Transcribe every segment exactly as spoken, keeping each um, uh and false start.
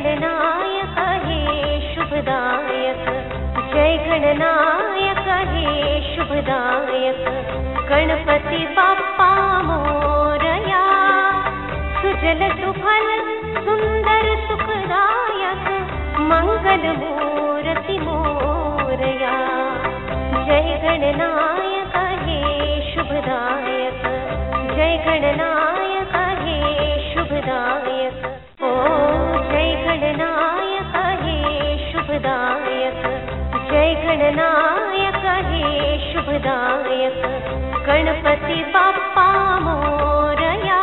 गणनायक हे शुभदायक, जय गणनायक हे शुभदायक, गणपती बाप्पा मोरया। सुजल सुफल सुंदर सुखदायक, मंगल मूर्ति मोरया। जय गणनायक हे शुभदायक, जय गणनायक हे शुभदायक। ओ जय गणनायक हे शुभदायक, जय गणनायक हे शुभदायक, गणपती बाप्पा मोरया।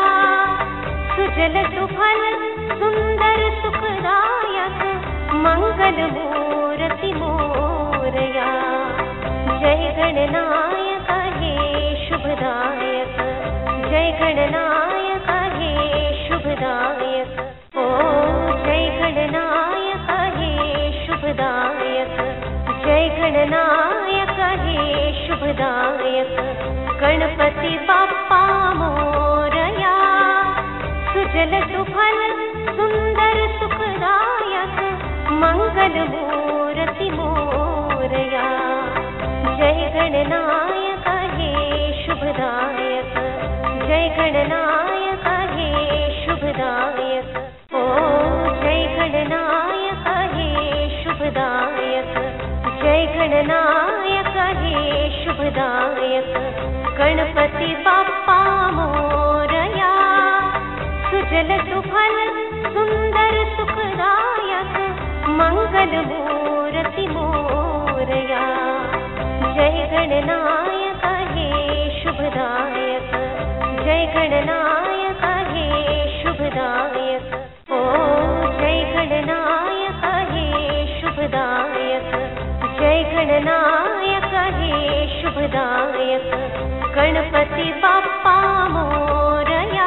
सुजल सुफल सुंदर सुखदायक, मंगल मूर्ति मोरया। जय गणनायक हे शुभदायक, जय गणनायक हे शुभदायक। ओ जय गणनायक हे शुभदायक, जय गणनायक हे शुभदायक, गणपती बाप्पा मोरया। सुजल सुफल सुंदर सुखदायक, मंगल मूर्ति मोरया। जय गणनायक हे शुभदायक, जय गणनायक हे शुभदायक। ओ जय गणनायक हे शुभदायक, जय गणनायक हे शुभदायक, गणपती बाप्पा मोरया। सुजल सुफल सुंदर सुखदायक, मंगल मूर्ति मोरया। जय गणनायक हे शुभदायक, जय गणनायक हे शुभदायक। ओ जय गणनायक हे शुभदायक, जय गणनायक हे शुभदायक, गणपती बाप्पा मोरया।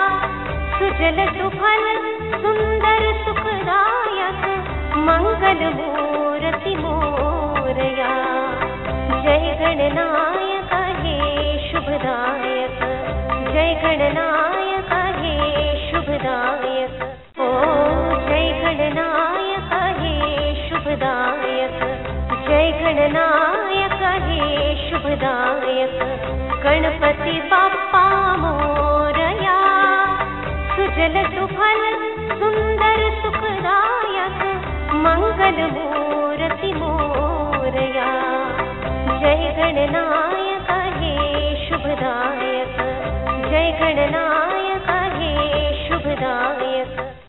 सुजल सुफल सुंदर सुखदायक, मंगल मूर्ति मोरया। जय गणनायक हे शुभदायक, जय गणनायक हे शुभदायक। ओ जय गणनायक हे शुभदायक, जय गणनायक हे शुभदायक, गणपती बाप्पा मोरया। सुजल सुफल सुंदर सुखदायक, मंगल मूर्ति मोरया। जय गणनायक हे शुभदायक, जय गणनायक हे शुभदायक।